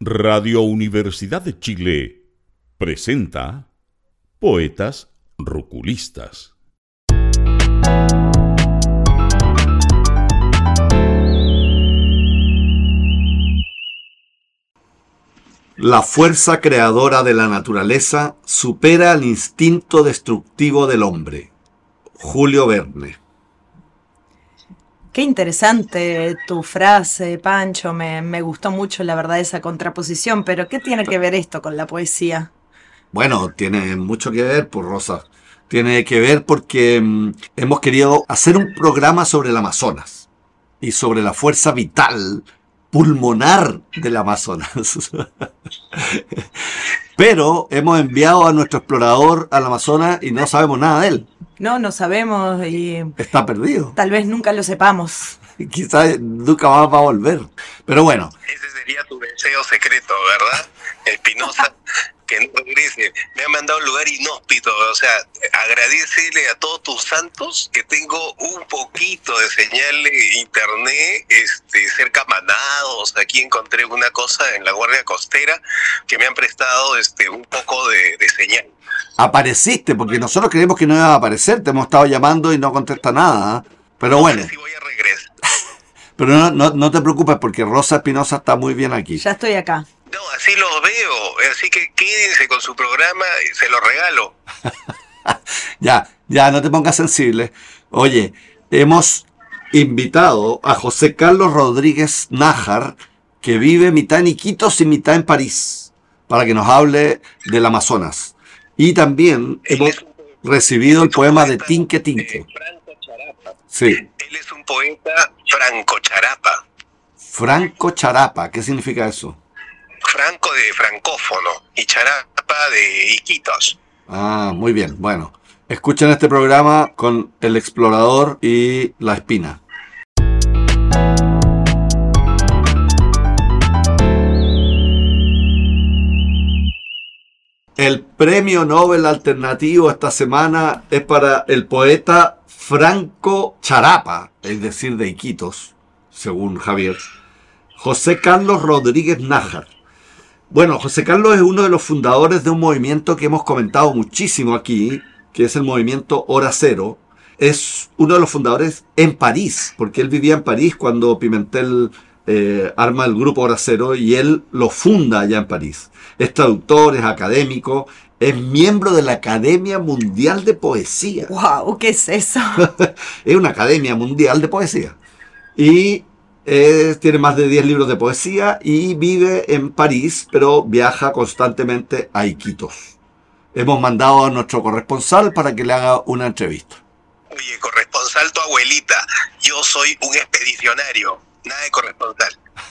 Radio Universidad de Chile presenta Poetas Ruculistas. La fuerza creadora de la naturaleza supera al instinto destructivo del hombre. Julio Verne. Qué interesante tu frase, Pancho. Me gustó mucho, la verdad, esa contraposición. Pero, ¿qué tiene que ver esto con la poesía? Bueno, tiene mucho que ver, pues, Rosa. Tiene que ver porque hemos querido hacer un programa sobre el Amazonas y sobre la fuerza vital pulmonar del Amazonas. Pero hemos enviado a nuestro explorador al Amazonas y no sabemos nada de él. No sabemos y Está perdido. tal vez nunca lo sepamos. Quizás nunca más va a volver. Pero bueno. Ese sería tu deseo secreto, ¿verdad? Espinosa, que no regrese. Me ha mandado a un lugar inhóspito. O sea, agradecele a todos tus santos que tengo un poquito de señal de internet cerca a Manados. Aquí encontré una cosa en la Guardia Costera que me han prestado un poco de señal. Apareciste, porque nosotros creíamos que no iba a aparecer. Te hemos estado llamando y no contesta nada. Pero bueno. No sé si voy a regresar. Pero no te preocupes, porque Rosa Espinosa está muy bien aquí. Ya estoy acá. No, así los veo. Así que quédense con su programa y se lo regalo. Ya, no te pongas sensible. Oye, hemos invitado a José Carlos Rodríguez Nájar, que vive mitad en Iquitos y mitad en París, para que nos hable del Amazonas. Y también hemos recibido el poema de Tinque Tinque. Franco Charapa. Sí. Él es un poeta franco charapa. Franco Charapa, ¿qué significa eso? Franco de francófono y charapa de Iquitos. Ah, muy bien. Bueno, escuchen este programa con el explorador y la espina. El premio Nobel alternativo esta semana es para el poeta Franco Charapa, es decir, de Iquitos, según Javier, José Carlos Rodríguez Nájar. Bueno, José Carlos es uno de los fundadores de un movimiento que hemos comentado muchísimo aquí, que es el movimiento Hora Cero. Es uno de los fundadores en París, porque él vivía en París cuando Pimentel arma el grupo Hora Cero y él lo funda allá en París. Es traductor, es académico, es miembro de la Academia Mundial de Poesía. ¡Wow! ¿Qué es eso? Es una Academia Mundial de Poesía. Y tiene más de 10 libros de poesía y vive en París, pero viaja constantemente a Iquitos. Hemos mandado a nuestro corresponsal para que le haga una entrevista. Oye, corresponsal tu abuelita, yo soy un expedicionario, nada de corresponsal.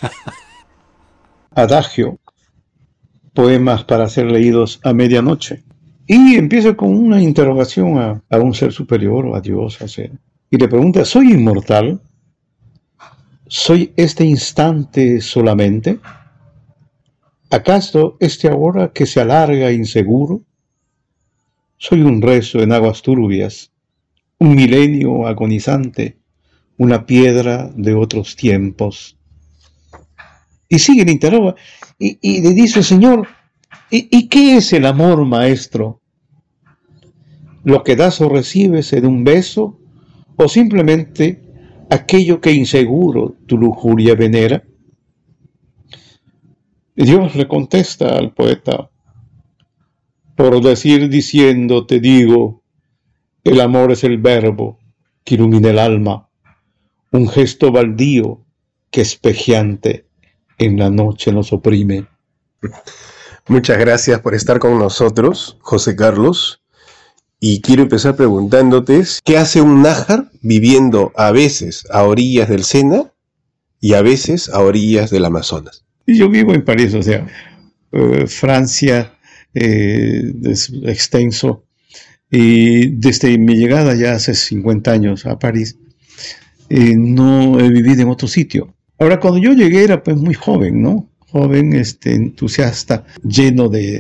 Adagio, poemas para ser leídos a medianoche. Y empieza con una interrogación a un ser superior o a Dios, y le pregunta, ¿soy inmortal? ¿Soy este instante solamente? ¿Acaso este ahora que se alarga inseguro? Soy un rezo en aguas turbias, un milenio agonizante, una piedra de otros tiempos. Y sigue, le interroga, y le dice, Señor, ¿y qué es el amor, maestro? ¿Lo que das o recibes en un beso, o simplemente aquello que inseguro tu lujuria venera? Y Dios le contesta al poeta, por decir diciendo te digo, el amor es el verbo que ilumina el alma, un gesto baldío que espejeante en la noche nos oprime. Muchas gracias por estar con nosotros, José Carlos. Y quiero empezar preguntándote, ¿qué hace un nájar viviendo a veces a orillas del Sena y a veces a orillas del Amazonas? Yo vivo en París, Francia es extenso. Y desde mi llegada ya hace 50 años a París, no he vivido en otro sitio. Ahora, cuando yo llegué era pues muy joven, ¿no? Joven, entusiasta, lleno de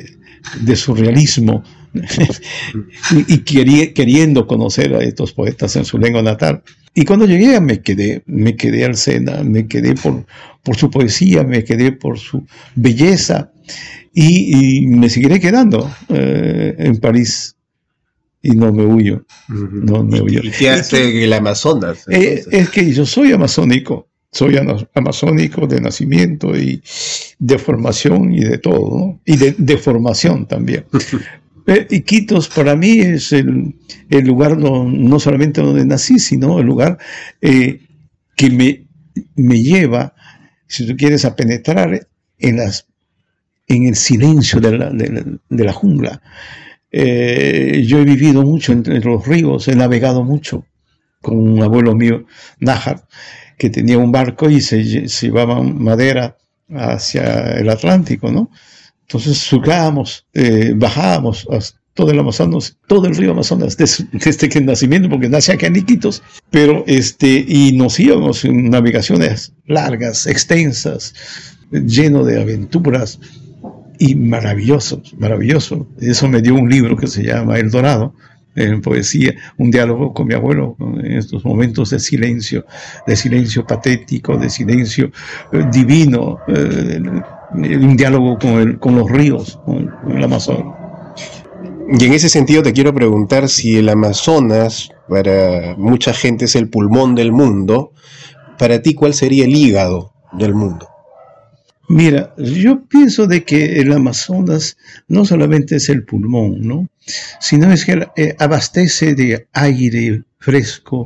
de surrealismo y queriendo conocer a estos poetas en su lengua natal. Y cuando llegué me quedé al Sena, me quedé por su poesía, me quedé por su belleza y me seguiré quedando en París y no me huyo. No me huyo. ¿Y qué hace el Amazonas? Es que yo soy amazónico. Soy amazónico de nacimiento y de formación y de todo, ¿no? Y de formación también. Iquitos para mí es el lugar no solamente donde nací, sino el lugar que me lleva, si tú quieres, a penetrar en el silencio de la jungla. Yo he vivido mucho entre los ríos, he navegado mucho con un abuelo mío, Nájar, que tenía un barco y se llevaban madera hacia el Atlántico, ¿no? Entonces surcábamos, bajábamos todo el Amazonas, todo el río Amazonas, desde que el nacimiento, porque nace acá en Iquitos, pero y nos íbamos en navegaciones largas, extensas, lleno de aventuras y maravilloso. Eso me dio un libro que se llama El Dorado, en poesía, un diálogo con mi abuelo en estos momentos de silencio patético, de silencio divino, un diálogo con los ríos, con el Amazonas. Y en ese sentido te quiero preguntar si el Amazonas para mucha gente es el pulmón del mundo, para ti ¿cuál sería el hígado del mundo? Mira, yo pienso de que el Amazonas no solamente es el pulmón, ¿no? Sino es que abastece de aire fresco,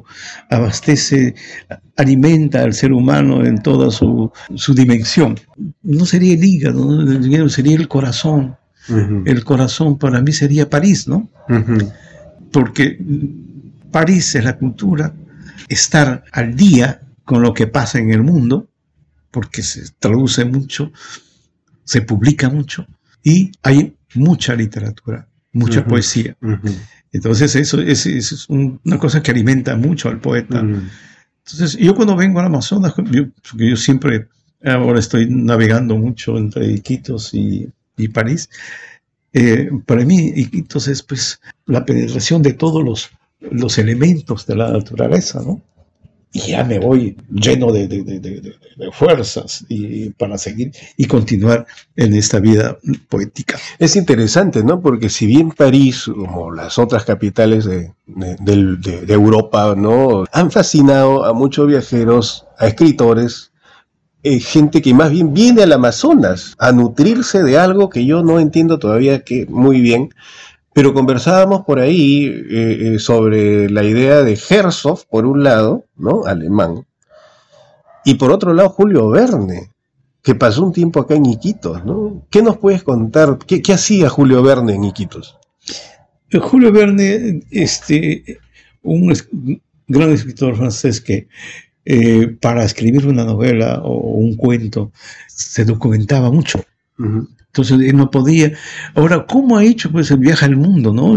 alimenta al ser humano en toda su dimensión. No sería el hígado, ¿no? Sería el corazón. Uh-huh. El corazón para mí sería París, ¿no? Uh-huh. Porque París es la cultura, estar al día con lo que pasa en el mundo, porque se traduce mucho, se publica mucho y hay mucha literatura, mucha poesía. Entonces eso es una cosa que alimenta mucho al poeta. Entonces yo cuando vengo al Amazonas, porque yo siempre, ahora estoy navegando mucho entre Iquitos y París, para mí Iquitos es pues la penetración de todos los elementos de la naturaleza, ¿no? Y ya me voy lleno de fuerzas para seguir y continuar en esta vida poética. Es interesante, ¿no? Porque si bien París, como las otras capitales de Europa, ¿no?, han fascinado a muchos viajeros, a escritores, gente que más bien viene al Amazonas a nutrirse de algo que yo no entiendo todavía muy bien. Pero conversábamos por ahí sobre la idea de Herzog, por un lado, ¿no?, alemán, y por otro lado Julio Verne, que pasó un tiempo acá en Iquitos, ¿no? ¿Qué nos puedes contar? ¿Qué hacía Julio Verne en Iquitos? Julio Verne, un gran escritor francés que para escribir una novela o un cuento se documentaba mucho. Uh-huh. Entonces él no podía. Ahora, ¿cómo ha hecho pues el viaje al mundo, no?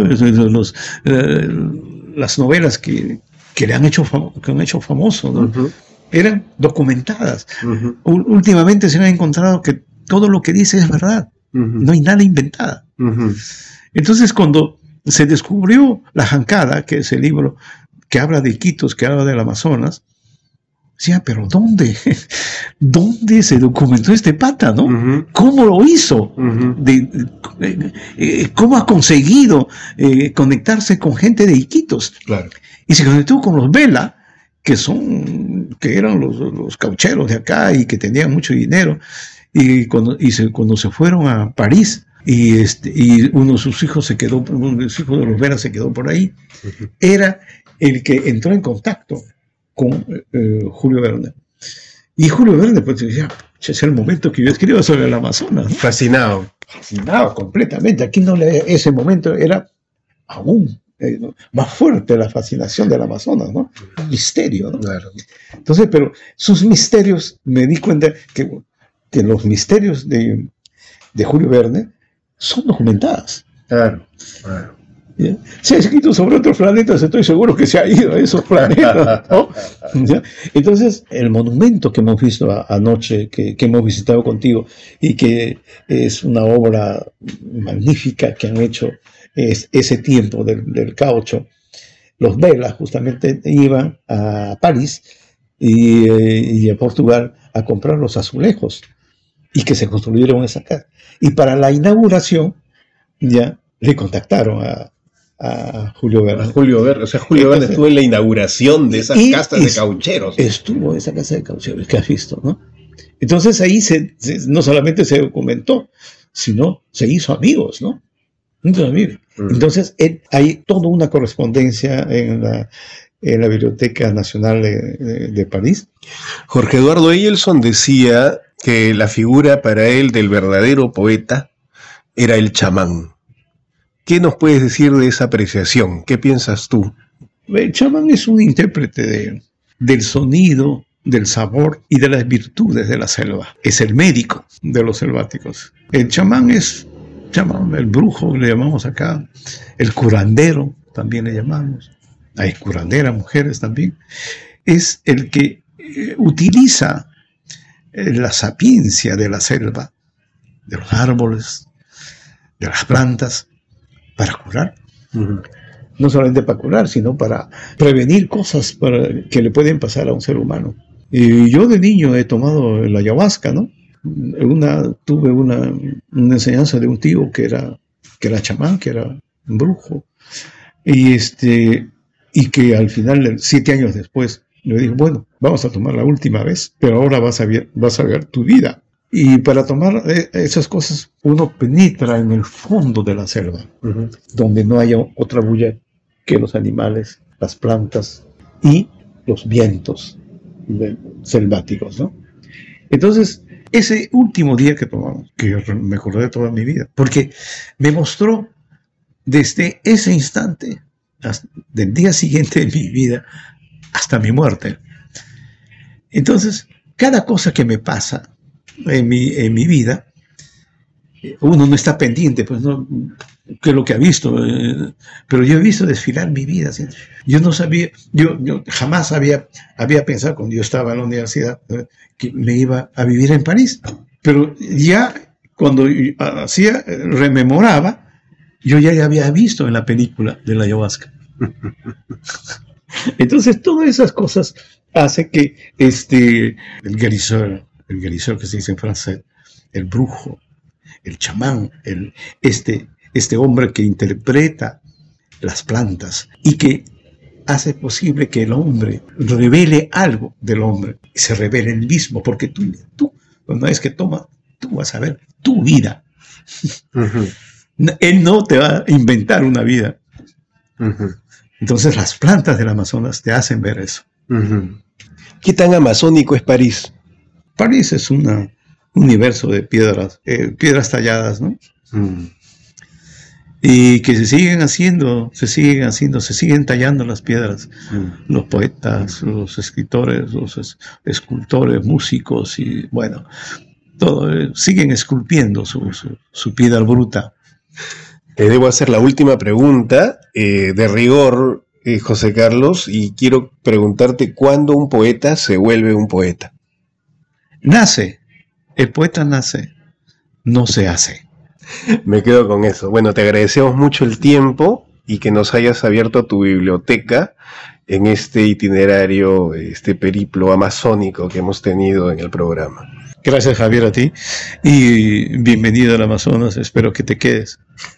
Las novelas que le han hecho famoso, ¿no? Uh-huh. Eran documentadas. Uh-huh. Últimamente se han encontrado que todo lo que dice es verdad. Uh-huh. No hay nada inventada. Uh-huh. Entonces, cuando se descubrió La Jancada, que es el libro que habla de Iquitos, que habla del Amazonas, decía, pero ¿dónde se documentó este pata, no? Uh-huh. ¿Cómo lo hizo? Uh-huh. ¿Cómo ha conseguido conectarse con gente de Iquitos? Claro. Y se conectó con los Vela, que eran los caucheros de acá y que tenían mucho dinero. Y cuando se fueron a París, y uno de sus hijos uno de los hijos de los Vela se quedó por ahí, uh-huh, era el que entró en contacto con Julio Verne. Y Julio Verne pues decía, es el momento que yo escribo sobre el Amazonas, ¿no? Fascinado completamente. Aquí ese momento era aún más fuerte la fascinación del Amazonas, ¿no? Un misterio, ¿no? Claro. Entonces, pero sus misterios, me di cuenta que los misterios de Julio Verne son documentados. Claro. ¿Ya? Se ha escrito sobre otros planetas, estoy seguro que se ha ido a esos planetas, ¿no? ¿Ya? Entonces, el monumento que hemos visto anoche, que hemos visitado contigo, y que es una obra magnífica que han hecho ese tiempo del caucho, los Velas justamente iban a París y a Portugal a comprar los azulejos, y que se construyeron esa casa. Y para la inauguración, ya le contactaron a Julio Verne. Julio Verne, o sea, Julio Verne estuvo en la inauguración de esas casas de caucheros. Estuvo en esa casa de caucheros que has visto, ¿no? Entonces ahí no solamente se documentó, sino se hizo amigos, ¿no? Muchos amigos. Entonces hay toda una correspondencia en la Biblioteca Nacional de París. Jorge Eduardo Eyelson decía que la figura para él del verdadero poeta era el chamán. ¿Qué nos puedes decir de esa apreciación? ¿Qué piensas tú? El chamán es un intérprete del sonido, del sabor y de las virtudes de la selva. Es el médico de los selváticos. El chamán es el brujo, le llamamos acá, el curandero, también le llamamos. Hay curanderas, mujeres también. Es el que utiliza la sapiencia de la selva, de los árboles, de las plantas, para curar. No solamente para curar, sino para prevenir cosas que le pueden pasar a un ser humano. Y yo de niño he tomado la ayahuasca, ¿no? Tuve una enseñanza de un tío que era chamán, que era un brujo, y que al final, 7 años después, me dijo, bueno, vamos a tomar la última vez, pero ahora vas a ver tu vida. Y para tomar esas cosas, uno penetra en el fondo de la selva, donde no haya otra bulla que los animales, las plantas y los vientos selváticos, ¿no? Entonces, ese último día que tomamos, que me acordé de toda mi vida, porque me mostró desde ese instante, del día siguiente de mi vida, hasta mi muerte. Entonces, cada cosa que me pasa en mi vida, uno no está pendiente, pues no, que es lo que ha visto, pero yo he visto desfilar mi vida. ¿Sí? Yo no sabía, yo jamás había pensado cuando yo estaba en la universidad que me iba a vivir en París, pero ya cuando rememoraba, yo ya había visto en la película de la ayahuasca. Entonces todas esas cosas hacen que el guérisseur que se dice en francés, el brujo, el chamán, este hombre que interpreta las plantas y que hace posible que el hombre revele algo del hombre, y se revele el mismo, porque tú una vez que toma, tú vas a ver tu vida. Él no te va a inventar una vida. Entonces las plantas del Amazonas te hacen ver eso. ¿Qué tan amazónico es París? París es un universo de piedras talladas, ¿no? Y que se siguen tallando las piedras. Los poetas, los escritores, los escultores, músicos, y bueno, todo, siguen esculpiendo su piedra bruta. Te debo hacer la última pregunta, de rigor, José Carlos, y quiero preguntarte cuándo un poeta se vuelve un poeta. El poeta nace, no se hace. Me quedo con eso. Bueno, te agradecemos mucho el tiempo y que nos hayas abierto tu biblioteca en este itinerario, este periplo amazónico que hemos tenido en el programa. Gracias, Javier, a ti, y bienvenido al Amazonas, espero que te quedes.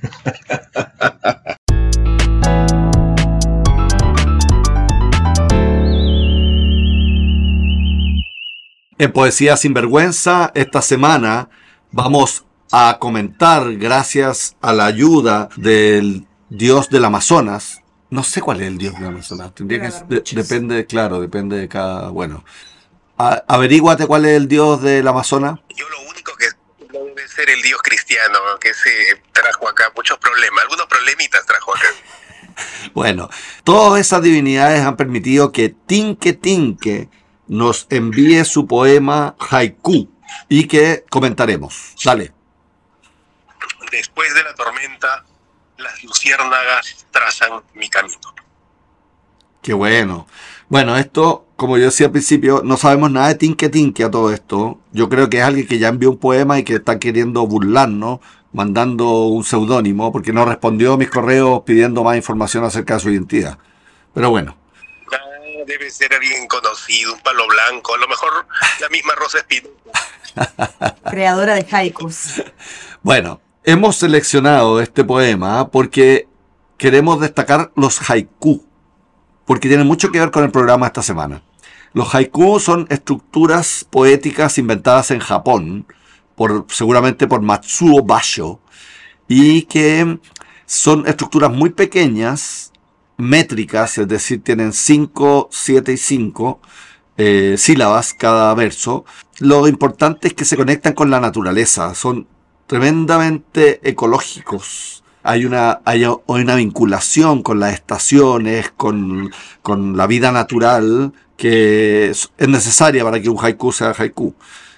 En Poesía Sin Vergüenza, esta semana vamos a comentar, gracias a la ayuda del dios del Amazonas. No sé cuál es el dios del Amazonas. Depende de cada... Bueno, averíguate cuál es el dios del Amazonas. Yo lo único que debe ser el dios cristiano, que se trajo acá muchos problemas, algunos problemitas trajo acá. Bueno, todas esas divinidades han permitido que Tinque nos envíe su poema haiku y que comentaremos. Dale. Después de la tormenta, las luciérnagas trazan mi camino. Qué bueno. Bueno, esto, como yo decía al principio, no sabemos nada de Tinque Tinque a todo esto. Yo creo que es alguien que ya envió un poema y que está queriendo burlarnos, mandando un seudónimo, porque no respondió a mis correos pidiendo más información acerca de su identidad. Pero bueno. Debe ser alguien conocido, un palo blanco, a lo mejor la misma Rosa Espinosa. Creadora de haikus. Bueno, hemos seleccionado este poema porque queremos destacar los haiku, porque tienen mucho que ver con el programa esta semana. Los haiku son estructuras poéticas inventadas en Japón, seguramente por Matsuo Basho, y que son estructuras muy pequeñas, métricas, es decir, tienen 5, 7 y 5 sílabas cada verso. Lo importante es que se conectan con la naturaleza, son tremendamente ecológicos. Hay una vinculación con las estaciones, con la vida natural, que es necesaria para que un haiku sea haiku.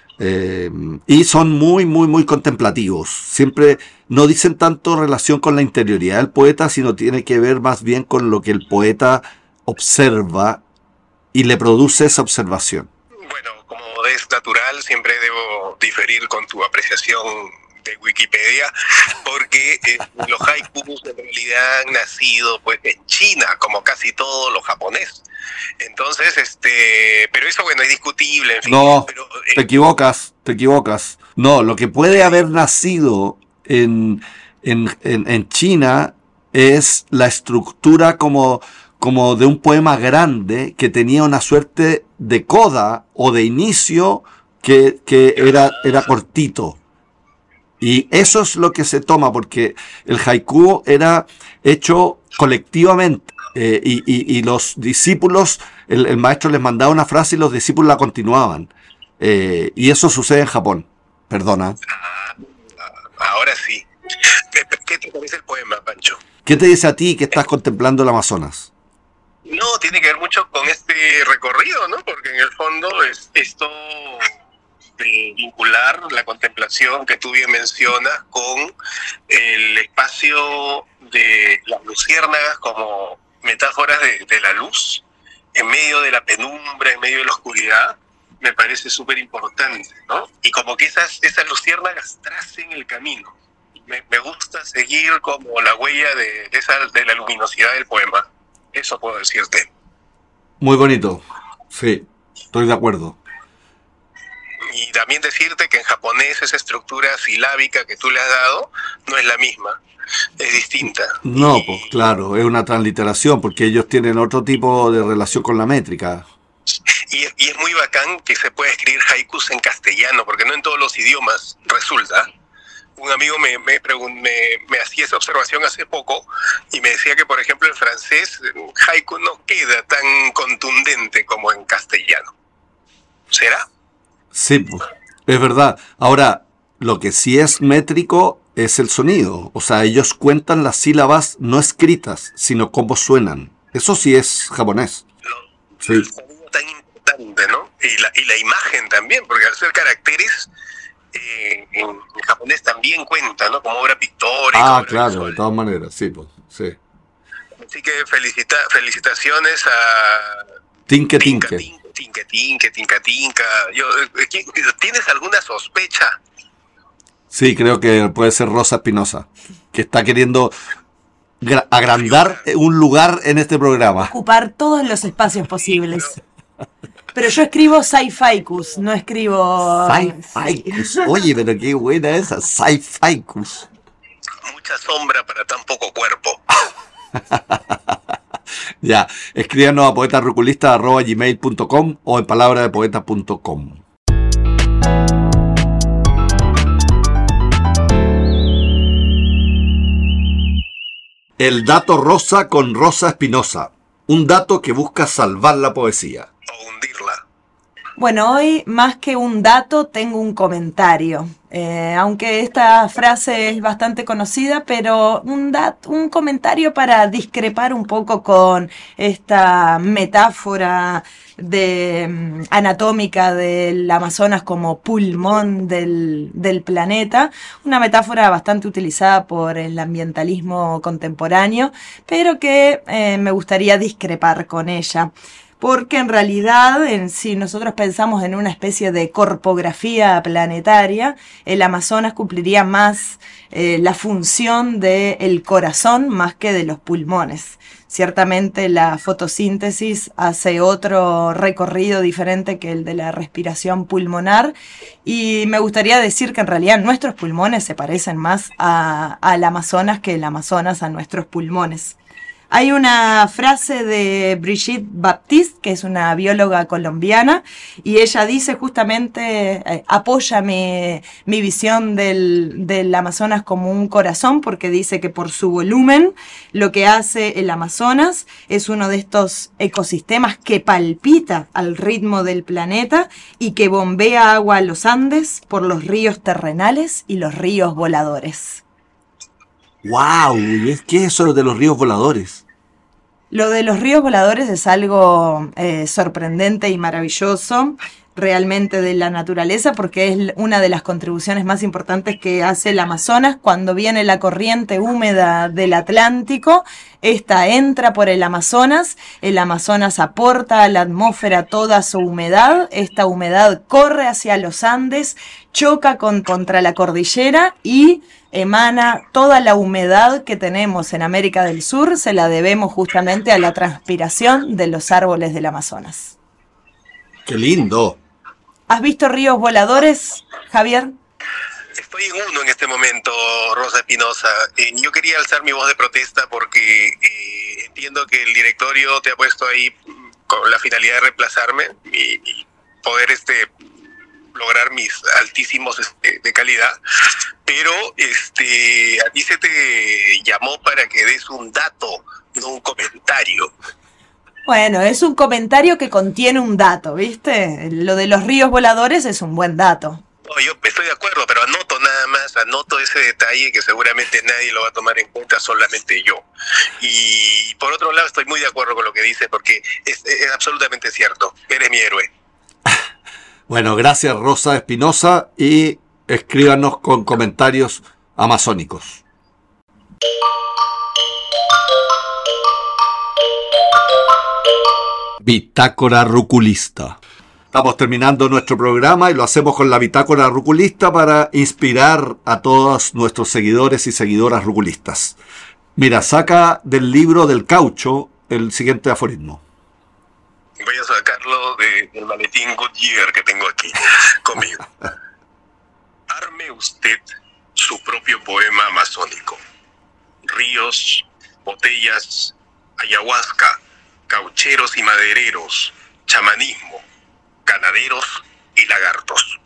Y son muy, muy, muy contemplativos. Siempre no dicen tanto relación con la interioridad del poeta, sino tiene que ver más bien con lo que el poeta observa y le produce esa observación. Bueno, como es natural, siempre debo diferir con tu apreciación de Wikipedia, porque los haikus en realidad han nacido pues en China, como casi todo lo japonés. Entonces, pero eso, bueno, es discutible, en fin. No, pero, te equivocas. No, lo que puede haber nacido en China es la estructura como de un poema grande que tenía una suerte de coda o de inicio que era cortito. Y eso es lo que se toma, porque el haiku era hecho colectivamente. Y los discípulos, el maestro les mandaba una frase y los discípulos la continuaban. Y eso sucede en Japón. Perdona. Ahora sí. ¿Qué te parece el poema, Pancho? ¿Qué te dice a ti que estás contemplando el Amazonas? No, tiene que ver mucho con este recorrido, ¿no? Porque en el fondo es esto de vincular la contemplación que tú bien mencionas con el espacio de las luciérnagas como metáforas de la luz en medio de la penumbra, en medio de la oscuridad, me parece súper importante, ¿no? Y como que esas luciérnagas tracen el camino. Me gusta seguir como la huella de la luminosidad del poema. Eso puedo decirte. Muy bonito. Sí, estoy de acuerdo. Y también decirte que en japonés esa estructura silábica que tú le has dado no es la misma, es distinta. No, pues claro, es una transliteración, porque ellos tienen otro tipo de relación con la métrica. Y es muy bacán que se pueda escribir haikus en castellano, porque no en todos los idiomas resulta. Un amigo me hacía esa observación hace poco y me decía que, por ejemplo, en francés haiku no queda tan contundente como en castellano. ¿Será? Sí, pues, es verdad. Ahora, lo que sí es métrico es el sonido. O sea, ellos cuentan las sílabas no escritas, sino cómo suenan. Eso sí es japonés. Sí. El sonido tan importante, ¿no? Y la imagen también, porque al ser caracteres, en japonés también cuenta, ¿no? Como obra pictórica. Ah, claro, visual. De todas maneras, sí, pues, sí. Así que felicitaciones a Tinque Tinque. Tinca. ¿Tienes alguna sospecha? Sí, creo que puede ser Rosa Espinosa, que está queriendo agrandar un lugar en este programa. Ocupar todos los espacios posibles. Pero yo escribo sci-ficus, no escribo... Sci-ficus. Oye, pero qué buena esa, sci-ficus. Mucha sombra para tan poco cuerpo. Ya, escríbanos a poetasruculistas@gmail.com o en palabradepoetas.com. El dato rosa con Rosa Espinosa. Un dato que busca salvar la poesía. O hundirla. Bueno, hoy más que un dato tengo un comentario. Aunque esta frase es bastante conocida, pero un comentario para discrepar un poco con esta metáfora anatómica del Amazonas como pulmón del planeta, una metáfora bastante utilizada por el ambientalismo contemporáneo, pero que me gustaría discrepar con ella. Porque en realidad, si nosotros pensamos en una especie de corpografía planetaria, el Amazonas cumpliría más la función del corazón más que de los pulmones. Ciertamente la fotosíntesis hace otro recorrido diferente que el de la respiración pulmonar, y me gustaría decir que en realidad nuestros pulmones se parecen más al Amazonas que el Amazonas a nuestros pulmones. Hay una frase de Brigitte Baptiste, que es una bióloga colombiana, y ella dice justamente, apoya mi visión del Amazonas como un corazón, porque dice que por su volumen, lo que hace el Amazonas es uno de estos ecosistemas que palpita al ritmo del planeta y que bombea agua a los Andes por los ríos terrenales y los ríos voladores. ¡Wow! ¿Y qué es eso de los ríos voladores? Lo de los ríos voladores es algo sorprendente y maravilloso realmente de la naturaleza, porque es una de las contribuciones más importantes que hace el Amazonas. Cuando viene la corriente húmeda del Atlántico, esta entra por el Amazonas aporta a la atmósfera toda su humedad, esta humedad corre hacia los Andes, choca contra la cordillera y emana toda la humedad que tenemos en América del Sur, se la debemos justamente a la transpiración de los árboles del Amazonas. ¡Qué lindo! ¿Has visto ríos voladores, Javier? Estoy en uno en este momento, Rosa Espinosa. Yo quería alzar mi voz de protesta porque entiendo que el directorio te ha puesto ahí con la finalidad de reemplazarme y poder lograr mis altísimos de calidad, pero a ti se te llamó para que des un dato, no un comentario. Bueno, es un comentario que contiene un dato, ¿viste? Lo de los ríos voladores es un buen dato. No, yo estoy de acuerdo, pero anoto ese detalle que seguramente nadie lo va a tomar en cuenta, solamente yo. Y por otro lado estoy muy de acuerdo con lo que dices, porque es absolutamente cierto, eres mi héroe. Bueno, gracias Rosa Espinosa, y escríbanos con comentarios amazónicos. Bitácora Ruculista. Estamos terminando nuestro programa y lo hacemos con la Bitácora Ruculista para inspirar a todos nuestros seguidores y seguidoras ruculistas. Mira, saca del libro del caucho el siguiente aforismo. Voy a sacarlo del maletín Goodyear que tengo aquí conmigo. Arme usted su propio poema amazónico. Ríos, botellas, ayahuasca, caucheros y madereros, chamanismo, ganaderos y lagartos.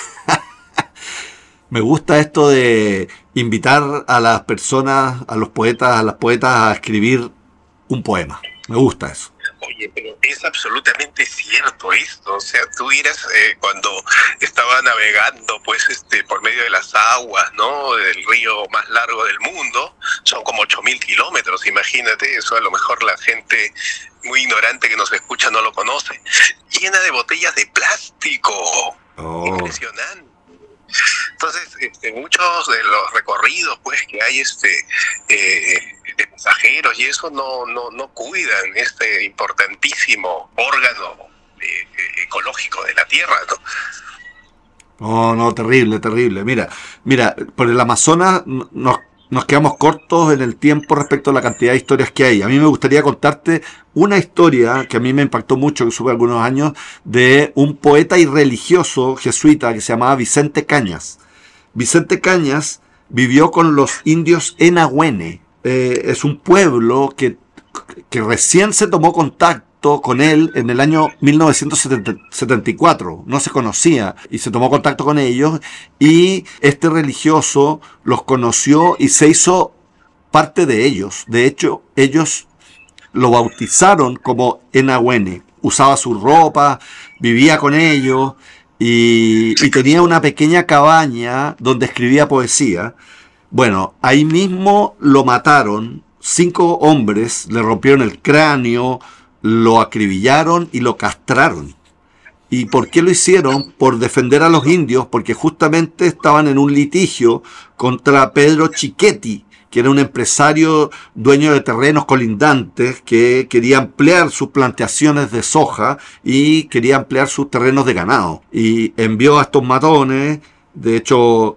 Me gusta esto de invitar a las personas, a los poetas, a las poetas a escribir un poema. Me gusta eso. Oye, pero es absolutamente cierto esto. O sea, tú miras cuando estaba navegando, pues, por medio de las aguas, ¿no? Del río más largo del mundo, son como 8.000 kilómetros, imagínate. Eso a lo mejor la gente muy ignorante que nos escucha no lo conoce. Llena de botellas de plástico. Oh. Impresionante. Entonces, muchos de los recorridos, pues, que hay, de pasajeros y eso no cuidan este importantísimo órgano ecológico de la Tierra, ¿no? No, terrible. Mira, por el Amazonas nos quedamos cortos en el tiempo respecto a la cantidad de historias que hay. A mí me gustaría contarte una historia que a mí me impactó mucho, que supe algunos años, de un poeta y religioso jesuita que se llamaba Vicente Cañas. Vicente Cañas vivió con los indios en Ahüene. Es un pueblo que recién se tomó contacto con él en el año 1974. No se conocía y se tomó contacto con ellos, y este religioso los conoció y se hizo parte de ellos. De hecho, ellos lo bautizaron como Enahuene. usaba su ropa, vivía con ellos y tenía una pequeña cabaña donde escribía poesía. Bueno, ahí mismo lo mataron, 5 hombres, le rompieron el cráneo, lo acribillaron y lo castraron. ¿Y por qué lo hicieron? Por defender a los indios, porque justamente estaban en un litigio contra Pedro Chiquetti, que era un empresario dueño de terrenos colindantes que quería ampliar sus plantaciones de soja y quería ampliar sus terrenos de ganado. Y envió a estos matones, de hecho,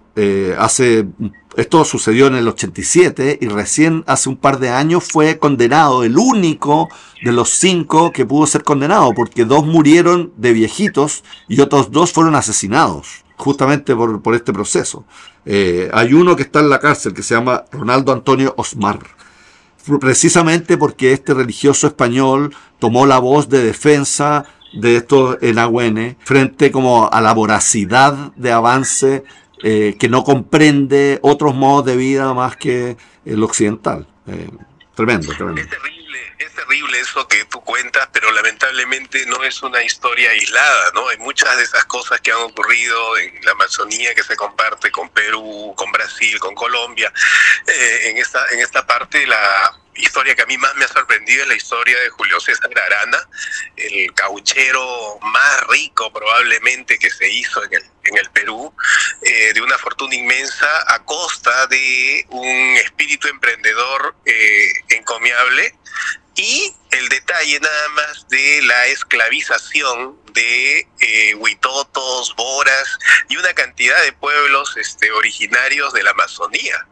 esto sucedió en el 87 y recién hace un par de años fue condenado, el único de los 5 que pudo ser condenado, porque 2 murieron de viejitos y otros 2 fueron asesinados, justamente por este proceso. Hay uno que está en la cárcel que se llama Ronaldo Antonio Osmar, precisamente porque este religioso español tomó la voz de defensa de estos enahuenes frente como a la voracidad de avance que no comprende otros modos de vida más que el occidental. Tremendo. Es terrible eso que tú cuentas, pero lamentablemente no es una historia aislada, ¿no? Hay muchas de esas cosas que han ocurrido en la Amazonía que se comparte con Perú, con Brasil, con Colombia. En esta parte la historia que a mí más me ha sorprendido es la historia de Julio César Arana, el cauchero más rico probablemente que se hizo en el Perú, de una fortuna inmensa a costa de un espíritu emprendedor encomiable, y el detalle nada más de la esclavización de huitotos, boras y una cantidad de pueblos originarios de la Amazonía.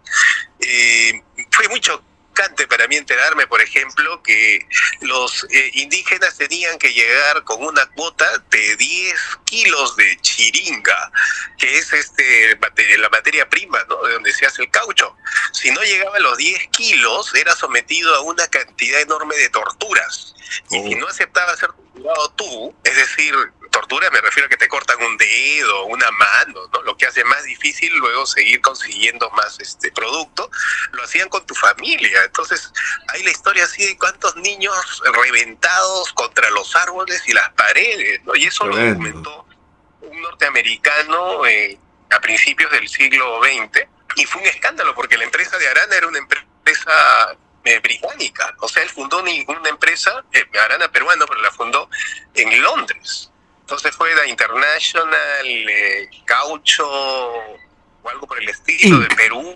Fue muy chocante para mí enterarme, por ejemplo, que los indígenas tenían que llegar con una cuota de 10 kilos de chiringa, que es la materia prima, ¿no?, de donde se hace el caucho. Si no llegaba a los 10 kilos, era sometido a una cantidad enorme de torturas. Y si no aceptabas ser torturado tú, es decir, tortura me refiero a que te cortan un dedo, una mano, ¿no?, lo que hace más difícil luego seguir consiguiendo más producto, lo hacían con tu familia. Entonces hay la historia así de cuántos niños reventados contra los árboles y las paredes, ¿no? Y eso lo documentó un norteamericano a principios del siglo XX, y fue un escándalo porque la empresa de Arana era una empresa británica. O sea, él fundó una empresa, Arana peruano, pero la fundó en Londres. Entonces fue la International Caucho o algo por el estilo de Perú,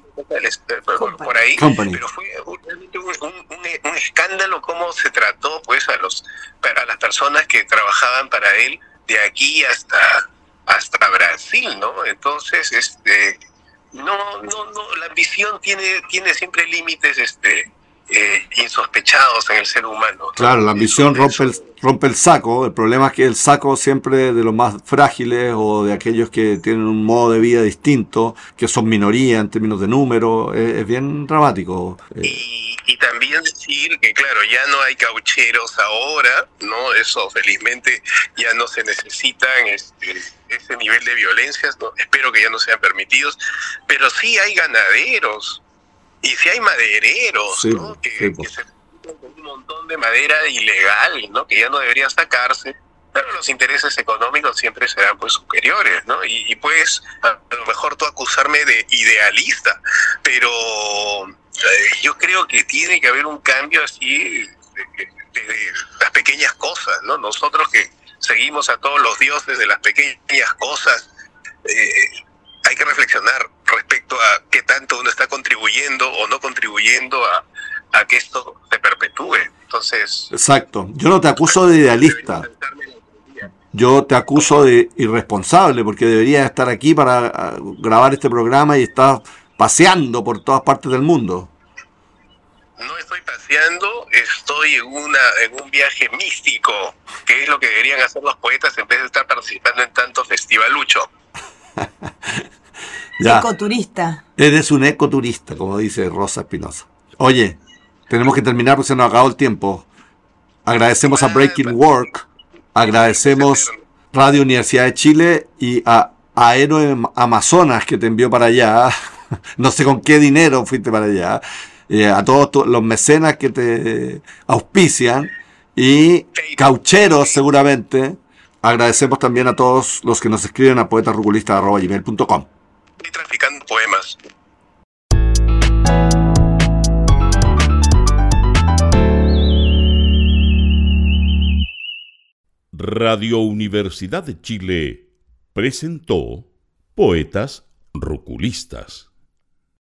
por ahí. Company. Pero fue realmente un escándalo cómo se trató pues a las personas que trabajaban para él de aquí hasta Brasil, ¿no? Entonces no, la ambición tiene siempre límites insospechados en el ser humano, ¿no? Claro, la ambición rompe el saco. El problema es que el saco siempre de los más frágiles o de aquellos que tienen un modo de vida distinto, que son minoría en términos de número, es bien dramático. Y también decir que, claro, ya no hay caucheros ahora, ¿no? Eso felizmente ya no se necesitan ese nivel de violencias, ¿no? Espero que ya no sean permitidos, pero sí hay ganaderos y sí hay madereros, sí, ¿no? Que se con un montón de madera ilegal, ¿no?, que ya no debería sacarse. Pero los intereses económicos siempre serán pues superiores, ¿no? Y pues a lo mejor tú acusarme de idealista, pero yo creo que tiene que haber un cambio así de las pequeñas cosas, ¿no? Nosotros que seguimos a todos los dioses de las pequeñas cosas, hay que reflexionar respecto a qué tanto uno está contribuyendo o no contribuyendo a que esto se perpetúe. Entonces, exacto. Yo no te acuso de idealista. Yo te acuso de irresponsable, porque deberías estar aquí para grabar este programa y estás paseando por todas partes del mundo. No estoy paseando, estoy en un viaje místico, que es lo que deberían hacer los poetas en vez de estar participando en tanto festivalucho. Ya. Ecoturista. Eres un ecoturista, como dice Rosa Espinosa. Oye, tenemos que terminar porque se nos ha acabado el tiempo. Agradecemos a Breaking Work, agradecemos Radio Universidad de Chile y a Aero Amazonas que te envió para allá. No sé con qué dinero fuiste para allá. A todos los mecenas que te auspician. y caucheros seguramente. Agradecemos también a todos los que nos escriben a poetasruculistas@gmail.com. Estoy traficando poemas. Radio Universidad de Chile presentó Poetas Ruculistas.